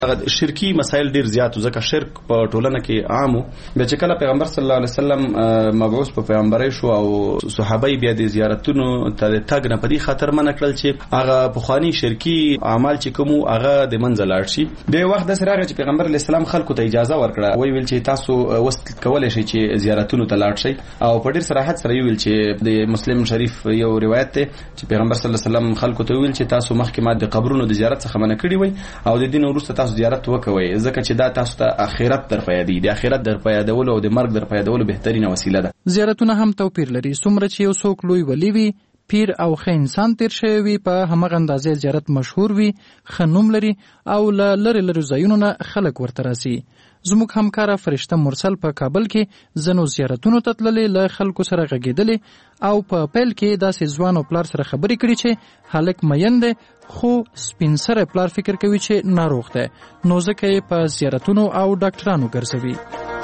شرکی مسائل ډیر زیات ځکه شرک په ټولنه کې عام و. بیا چې کله پیغمبر صلی الله علیه وسلم مبعوث په پیغمبري شو او صحابه بیا د زیارتونو ته تګ نه پدې خاطر منع کړل چې هغه پخوانی شرکی اعمال چې کوم هغه د منځ لاړ شي. د وخت د سره چې پیغمبر علیه السلام خلکو ته اجازه ورکړه وی ویل چې تاسو وست کولای شئ چې زیارتونو ته لاړ شئ او په ډیر صراحت سره ویل چې د مسلم شریف یو روایت ته چې پیغمبر صلی الله علیه وسلم خلکو ته ویل چې تاسو مخکې ما د قبرونو د زیارت څخه منع کړی وي او د دین وروسته تاسو زیارت وکوي ځکه چې دا تاسو ته آخرت در پیادي د آخرت در پیادولو او د مرګ در پیادولو بهترینه وسیله ده. زیارتونه هم توپیر لري. څومره چې یو څوک لوی ولی وي پیر او ښه انسان تیر شوی وي په همغه اندازې زیارت مشهور وي ښه نوم لري او له لرې لرې ځایونو نه خلک ورته راسي. زموږ همکاره فرشته مرسل په کابل کې ځینو زیارتونو ته تللې له خلکو سره غږېدلې او په پیل کې داسې ځوان او پلار سره خبرې کړي چې هلک مین دی خو سپین سره پلار فکر کوي چې ناروغ دی نو ځکه یې په زیارتونو او ډاکټرانو ګرځوي.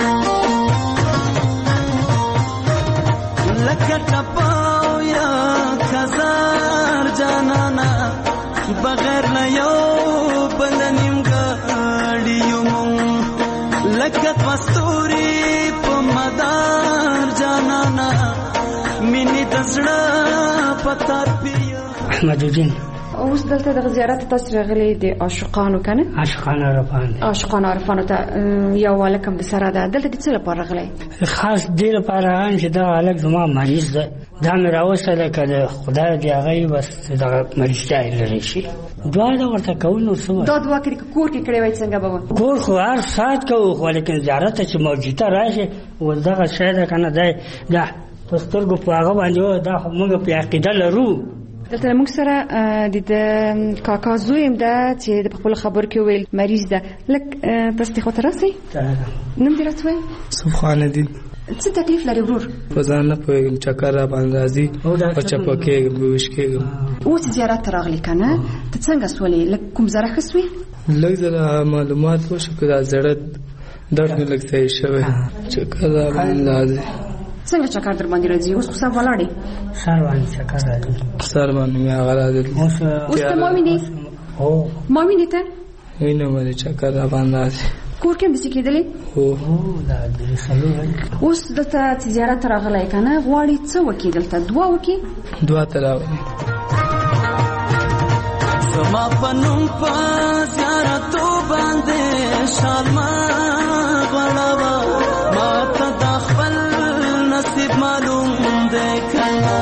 لکه ټپاو یا خزار جانانا بغیر نه یو بل نیمګړی یو لکه مستوري په مدار جانانا مینې د زړه پتار پیو. احمد الدین اوس دلته د زیارت تاسو راغلي د عاشقانو کنه عاشقانو عرفانو ته یو ولکم د سره ده دلته د څه لپاره راغلي؟ خاص دې لپاره چې دا الګ زما مریض ده دا مې راوستله کله خدای دې هغه بس دا مریض ځای لري شي دعا دا ورته کول نو څه دا دعا کې کور کې کړي وای څنګه به کور خو هر سات کوو خو لیکن زیارت چې موجوده راشي ولدغه شی ده کنه دا پسترګو په هغه باندې دا موږ په عقیده لرو. دلته موږ سره د کاکا زویم ده چې د خپل خبر کې ویل مریض ده لک تاسو خو ترسي نوم دې راځوي سبحان الدین. څه تکلیف لري ورور؟ په ځان نه پوهېږم چکر را باندې راځي او چپه کېږم بېهوش کېږم. اوس زیارت ته راغلي که نه ته څنګه سولې لږ کوم ځای ښه سوې؟ لږ ځله معلومات وشو که دا زړه درد مې لږ صحیح شوی چکر را باندې راځي. څنګه چکر در باندې راځي؟ اوس خو سر ولاړې سر باندې چکر راځي سر باندې مې هغه راځي. اوس ته ما وینې ما وینې ته وینم ولې چکر را باندې راځي. کور کې هم داسې کېدلې؟ اوس دلته چې زیارت ته راغلی که نه غواړې څه وکړي دلته دعا وکړي؟ دعا ته راغلي. زما په نوم په زیارتو باندې شالما غواړوه ما ته دا خپل نصیب معلوم دی که نه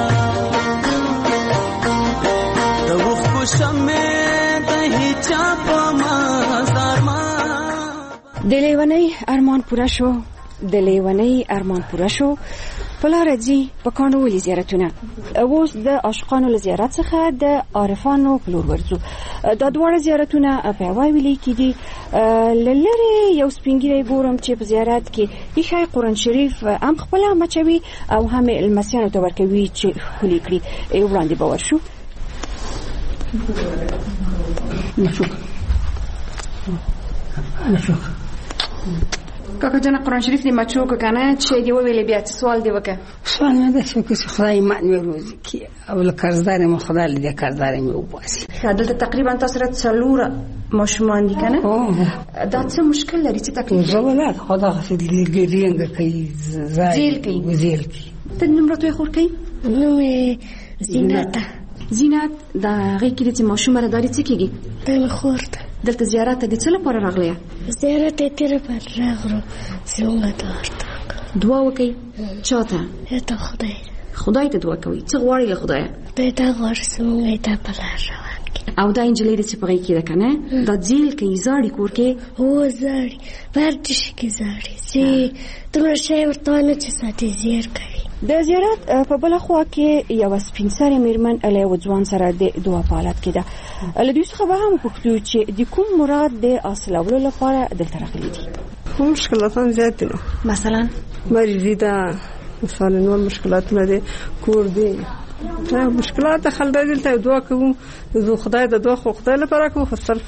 د اوښکو شمې د هیچا په مزار ما د لیونۍ ارمان پوره شو د لیونۍ ارمان پوره شو په لاره ځي په کاڼو ولي زیارتونه. اوس د عاشقانو له زیارت څخه د عارفانو په لور ورځو. دا دواړه زیارتونه په یوه ویلې کې دي. له لرې یو سپین ږیری ګورم چې په زیارت کې ایښی قرآن شریف هم خپله مچوي او هم یې لمسیانو ته ورکوي چې ښکلي کړي. وړاندې به ورشو. کاکا جان قرآن شریف دې مچو که که نه چې دې وویلې بیا سوال دې وکړه؟ سوال مې داسې وکړه چې خدای ایمان مې روزي کړي او له قرضدار یم خدای له دې قرضدار مې وباسي. دلته تقریبا تاسو سره څلور ماشومان دي که نه؟ دا څه مشکل لري څه تکلیف؟ زه ولاد خدا هسې رینګه کوي زیل کوي زیل کوي. ته نوم راته خور کوي؟ نوم یې زینت. زینت د هغې کې د چې ماشومه راداري څه کېږي؟ دا مې خور ده. دلته زیارت ته د څه لپاره راغلی؟ زیارت یې تېره پر راغلو زموږ دعا ورته دعا وکئ. چا ته؟ ته خدای خدای ته دعا کوي. څه غواړئ له خدایه؟ خدای دا غواړي زموږ یې دا په لار روان کړي. او دا انجلۍ د چې په غېږ کې ده که نه دا زیل کوي زاړي کور کې؟ هو زاړي په هر ډشي کې زاړي چې دومره شی ورته ونه چې ساتي زیر کوي. د زیارت په بله خوا کې یوه سپین سرې مېرمن له یوه ځوان سره د دعا په حالت کې ده. له دوی څخه به هم وپوښتو چې د کوم مراد د حاصلولو لپاره دلته راغلي دي. مشکلاتان زیات دي نو مثلا مریضي ده مثلا نور مشکلاتونه دي کور دي مشکلات خلک دلته دعا کوو خدای د دعا خو خدای لپاره کوو خو صرف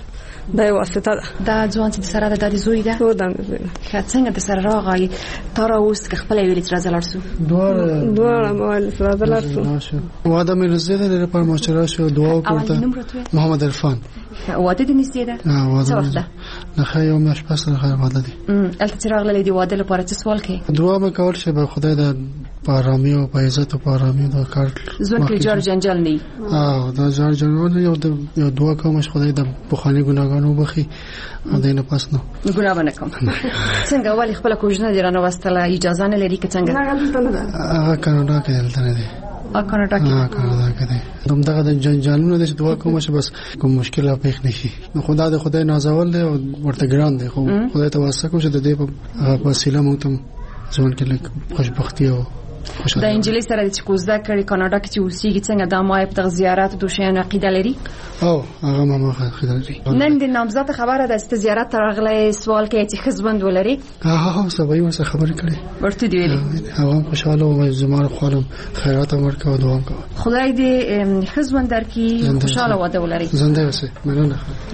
دا واسطه ده. دا ځوان چې سره د زوی ده هو دا زوی که څنګه د سره راغی تر اوس خپل ویل چې راځل ارسو دوه موال راځل ارسو واده مې رسیدل لپاره مشوره شو دعا وکړه محمد عرفان واده دې نږدې ده څه وخت ده نه خیر مې شپه خیر واده دي البته چې راغله دې واده لپاره څه سوال کوي دعا مې کول چې به خدای د پارامي او په عزت او پارامي دا کار ځکه جار جنجال نه دا جار جنجال یو دعا کوم چې خدای د بخاني ګناګانو بخي دینه پس نو ګناه باندې کوم څنګه والی خپل کوژنه دی رانه واستله اجازه نه لري که څنګه هغه کاناډا کې دلته نه دی کاناډا کې دی دغه د جنجالونو د دعا کوم چې بس کوم مشکل پیښ نشي خدا د خدای نازول دی او ورته ګران دی خو خدای ته واسطه کوم چې د دې په وسیله موږ ته ځون کې لږ خوشبختی او د انجلۍ سره چې کوزده کړي کاناډا کې چې اوسېږي څنګه د مایب د زیارت د شیانو عقیده لري او هغه ما عقیده لري نن د نامزد خبره ده چې زیارت راغلی سوال کوي چې خزبند ولري ها سبا یې خبرې کړې ورته دی ویلي هغه خوشاله او زموږ خپل خیرات امر کوي دعا کوي خدای دې خزبند درکې خوشاله واده ولري زنده اوسه مننه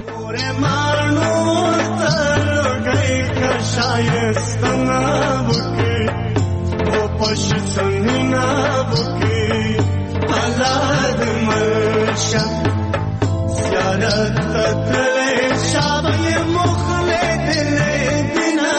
پښتنه وکي حالات مرشا زیارت تل شابه مخلد دنا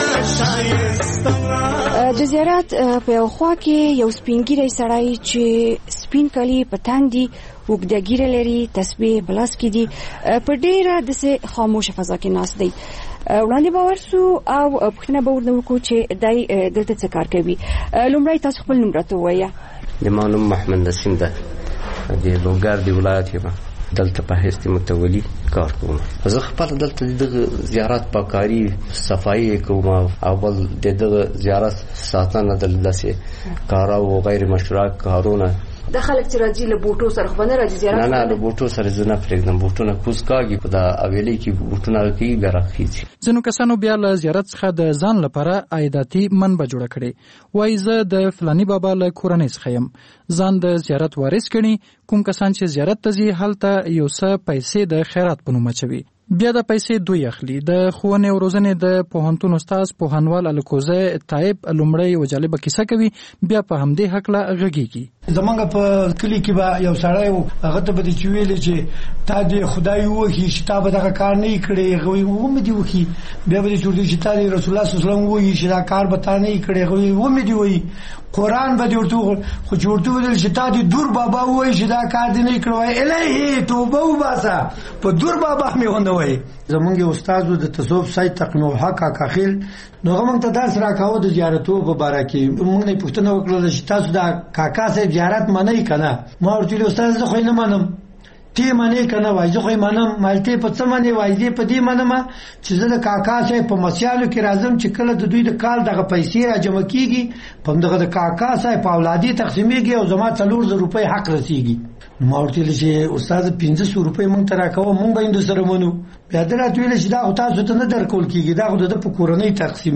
شایسته د زیارت په خوا کې یو سپینګیری سړی چې سپین کلی پتنګ دی وګدګیره لري تسبیح بلاس کې دی په ډیره د خاموشه فضا کې ناس دی وړاندې باور سو او پښتنه باور نو کو چې دای دلته څه کار کوي لومړی تاسو خپل نوم راته وایي د معلوم محمد نسیم ده د لوګر دی ولایت یم دلته په هستي متولي کار کوم زه خپل دلته د زیارت پاکاری صفایي کوم او بل د زیارت ساتنه دلته کار او غیر مشروع کارونه د خلک چې راځي له بوټو سره خو نه راځي زیارت نه له بوټو سره زنه پرېږدم بوټونه کوز کاږي په د اویلې کې بوټونه کوي بیا راخیږي ځینو کسانو بیا له زیارت څخه د ځان لپاره عایداتي منبع جوړه کړې وایي زه د فلاني بابا له کورنۍ څخه یم ځان د زیارت وارث ګڼي کوم کسان چې زیارت ته ځي هلته یو څه پیسې د خیرات په نوم اچوي بیا د پیسې دوی اخلي د ښوونې او روزنې د پوهنتون استاد پوهنوال الکوزه طایب لومړی و جالبه کیسه کوي بیا په همدې حقله غږیږي زمونږ په کلی کې به یو سړی و هغه ته به د چې ویلې چې تا دې خدای وکړي چې تا به دغه کار نه کړی هغه وایي ومې دې وکړي بیا به دې چې تا دې رسول الله صلی الله علیه وسلم وایي چې دا کار به تا نه کړی هغه وایي ومې دې وایي قرآن به دې ورته خو چې ورته ویل چې تا دې دور بابا وایي چې دا کار دې نه کړی وایي الهي توبه وباسه په دور بابا مې ونه وایي زمونږ استاد د تصوف سید تقنو حق کاخیل نو موږ ته درس راکاو د زیارتو په اړه کې موږ نه پوښتنه وکړه چې تاسو دا کاکا صاحب زیارت منئ کنه ما ورته ویل استاد زه خو نه منم تی منئ کنه وای زه خو منم مالته په څه منئ وای دې په دې منم چې زه د کاکا صاحب په مسیالو کې راځم چې کله د دوی د کال دغه پیسې را جمع کیږي په دغه د کاکا صاحب په اولادي تقسیمېږي او زما 400 روپۍ حق رسیږي ما ورته ویل چې استاد 500 روپۍ مونږ ته راکاو مونږ به اند سره منو بیا درته ویل چې دا تاسو ته نه درکول کیږي دا د په کورنۍ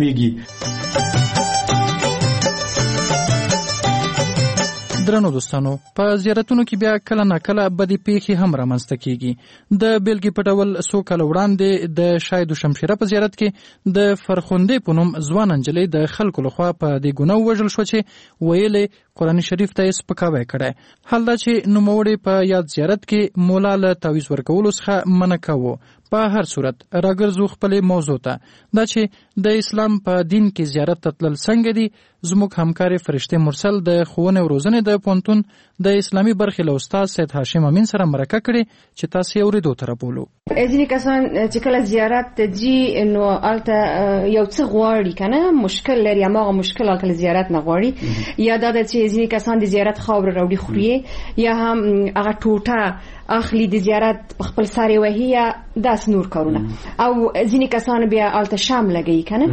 تقسیمېږي درنو دوستانو په زیارتونو کې بیا کله ناکله بدې پیښې هم رامنځته کیږي د بیلګې په ډول څو کاله وړاندې د شاید شمشیره په زیارت کې د فرخندې په نوم ځوان نجلۍ د خلکو لخوا په دې ګناه ووژل شوه چې ویلې قرآن شریف ته یې سپکاوی کړی حال دا چې نوموړی په یاد زیارت کې مولا له تعویض ورکولو څخه منع کوو په هر صورت راګرځو خپلې موضوع ته دا چې د اسلام په دین کې زیارت ته تلل څنګه دي زموږ همکار فرشته مرسل د ښوونې او روزنې د پوهنتون د اسلامي برخې له استاد سید هاشم امین سره مرکه کړې چې تاسو یې اورېدو ته رابولو ځینې کسان چې کله زیارت ته ځي نو هلته یو څه غواړي که نه مشکل لري هماغه مشکل هلته زیارت نه غواړي یا دا ده چې ځینې کسان د زیارت خاوره راوړي خوري یا هم هغه ټوټه اخلي د زیارت خپل ساري وهي یا داس نور کارونه او ځینې کسان بیا هلته شام لګوي که نه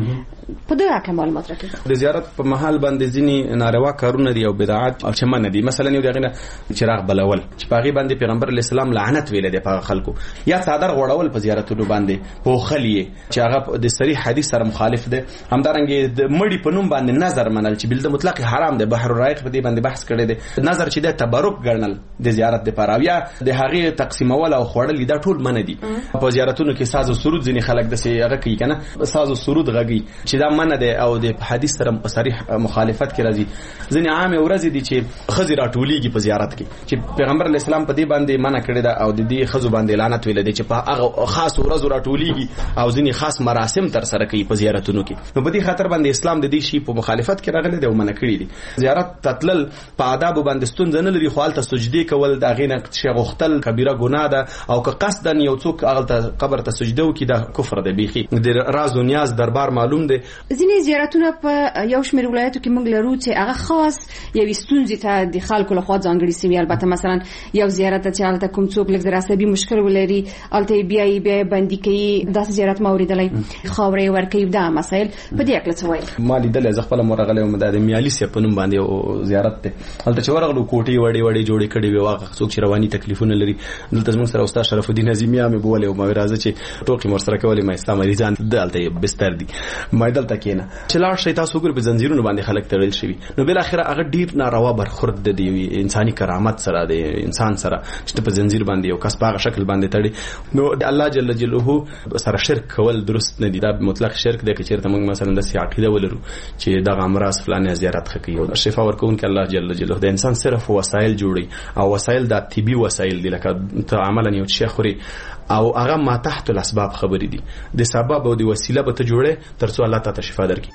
په دغه کې معلومات راکړي. د زیارت په محل باندې ځینی ناروا کارونه دي او بدعات او چمن دي. مثلا یو دغه چراغ بلول چې پاغي باندې پیغمبر اسلام لعنت ویل دی په خلکو، یا صادر غړول په زیارتونو باندې په خلیه چې هغه د صریح حدیث سره مخالف دی. همدارنګه د مړی په نوم باندې نظر منل چې بل د مطلق حرام دی. بحر الرایق په دې باندې بحث کړی دی. نظر چې د تبرک ګڼل د زیارت د پراویا د هغه تقسیمول او خوړل دا ټول منه دي. په زیارتونو کې ساز او سرود ځینې خلک د سي هغه کوي کنه، ساز او سرود غږی چې دا منه ده او د حدیث سره په صریح مخالفت کې راځي. ځینې عام ورځ دي چې خزر راټوليږي په زیارت کې چې پیغمبر اسلام په دې باندې منع کړی دا او د دې خزو باندې لعنت ویل دي چې په هغه خاص ورځ راټوليږي او ځینې خاص مراسم تر سره کوي په زیارتونو کې. نو په دې خاطر باندې اسلام د دې شی په مخالفت کې راغلی دی او منع کړی دی. زیارت تتلل په آداب باندې ستونزه نه لري، خو حالت سجدي کول دا غینه شغختل کبیره ګناه ده او که قصدن یو څوک هغه قبر ته سجده وکړي دا کفر دی. بیخي د راز او نیاز دربار معلوم دی. ځینې زیارتونه په یو شمېر ولایتو کې موږ لرو چې هغه خاص یو ستونزې ته د خلکو لخوا ځانګړي سیمې، البته مثلا یو زیارت چې هلته کوم څوک لږ د عصبي مشکل ولري هلته بیا بندي کوي، داسې زیارت ما اورېدلی خاورې ورکوي. دا مسایل په دې هکله څه وایي؟ ما لیدلی زه خپله ورغلی وم د میالي صاحب په نوم باندې یو زیارت دی. هلته چې ورغلو کوټې وړې جوړې کړې وې، واقع څوک چې رواني تکلیفونه لري. دلته زموږ سره استاد شرف الدین عظیمی مې بولې او ما راځه چې ټوکې مر سره کولې، ما اسلام مریضان دلته بستر دي، ما دلته کېنه چې لاړ شي تاسو ګور په زنجیرونو باندې خلک تړل شوي. نو بل اخر هغه ډیر ناروا برخورد دی انساني کرامت سره، دی انسان سره چې په زنجیر باندې یو کس په هغه شکل باندې تړي. نو الله جل جلاله سره شرک کول درست نه دی، دا مطلق شرک دی. که چیرته موږ مثلا د سی عقیده ولرو چې دغه امراض فلانه زیارت خکې او شفا ورکون کې الله جل جلاله د انسان صرف وسایل جوړي او وسایل د طبي وسایل دي، لکه ته عملا یو شی خوري او هغه ما تحت الاسباب خبرې دي، د سبب او د وسیله به ته جوړه ترڅو الله تعالی شفا درکړي.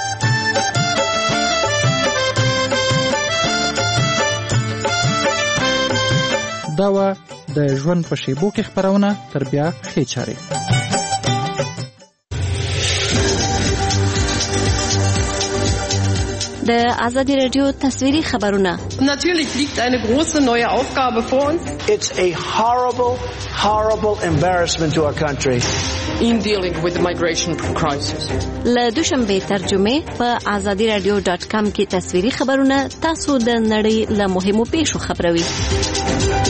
دا و د ژوند په شیبو کې خبرونه تر بیا ښې چارې. د آزادی رادیو تصویری خبرونه. Natürlich liegt eine große neue Aufgabe vor uns. It's a horrible embarrassment to our country. In dealing with the migration crisis. له دوشنبه ترجمه په azadiradio.com کې تصویری خبرونه تاسو د نړۍ له مهمو پیښو خبروي.